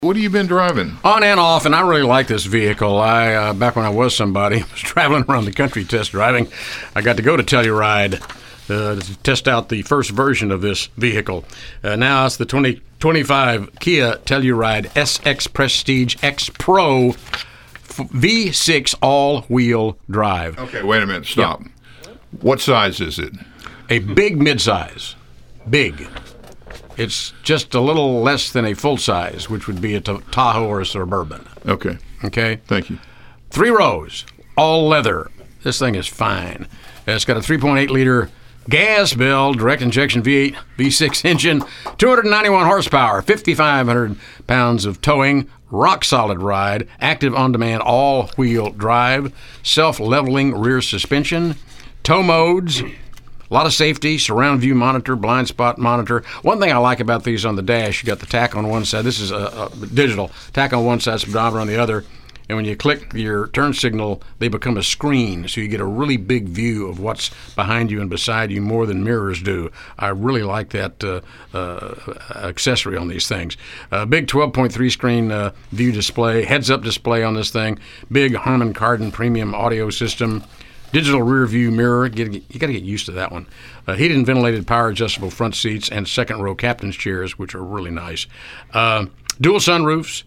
What have you been driving? On and off, and I really like this vehicle. Back when I was somebody, was traveling around the country test driving. I got to go to Telluride to test out the first version of this vehicle. Now it's the 2025 Kia Telluride SX Prestige X Pro V6 all-wheel drive. Okay, wait a minute. Stop. Yeah. What size is it? A big midsize. Big. It's just a little less than a full size, which would be a Tahoe or a Suburban. Okay. Okay? Thank you. 3 rows, all leather. This thing is fine. It's got a 3.8-liter gas build, direct injection V8, V6 engine, 291 horsepower, 5,500 pounds of towing, rock-solid ride, active on-demand all-wheel drive, self-leveling rear suspension, tow modes, a lot of safety, surround view monitor, blind spot monitor. One thing I like about these on the dash, you got the tack on one side. This is a digital. Tack on one side, speedometer on the other. And when you click your turn signal, they become a screen, so you get a really big view of what's behind you and beside you more than mirrors do. I really like that accessory on these things. Big 12.3 screen view display, heads-up display on this thing, big Harman Kardon premium audio system, digital rear view mirror. You got to get used to that one. Heated and ventilated power adjustable front seats and second row captain's chairs, which are really nice. Dual sunroofs,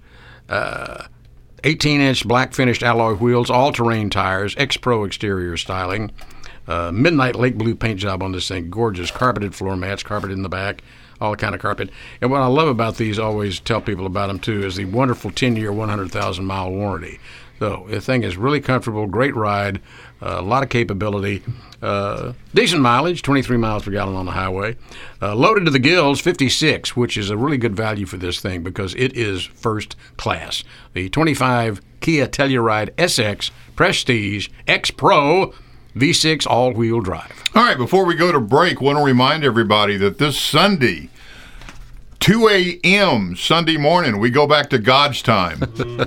18-inch black finished alloy wheels, all-terrain tires, X-Pro exterior styling, midnight lake blue paint job on this thing. Gorgeous carpeted floor mats, carpet in the back, all kind of carpet. And what I love about these, always tell people about them too, is the wonderful 10-year, 100,000-mile warranty. So the thing is really comfortable, great ride, a lot of capability, decent mileage, 23 miles per gallon on the highway. Loaded to the gills, 56, which is a really good value for this thing because it is first class. The 25 Kia Telluride SX Prestige X Pro V6 all-wheel drive. All right, before we go to break, I want to remind everybody that this Sunday, 2 a.m. Sunday morning, we go back to God's time.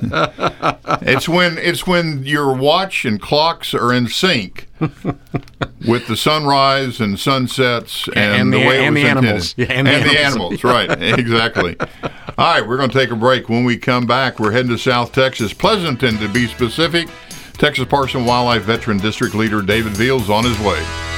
It's when your watch and clocks are in sync with the sunrise and sunsets and the way it was intended. And the animals, right, exactly. All right, we're going to take a break. When we come back, we're heading to South Texas, Pleasanton to be specific. Texas Parks and Wildlife Veteran District Leader David Veals on his way.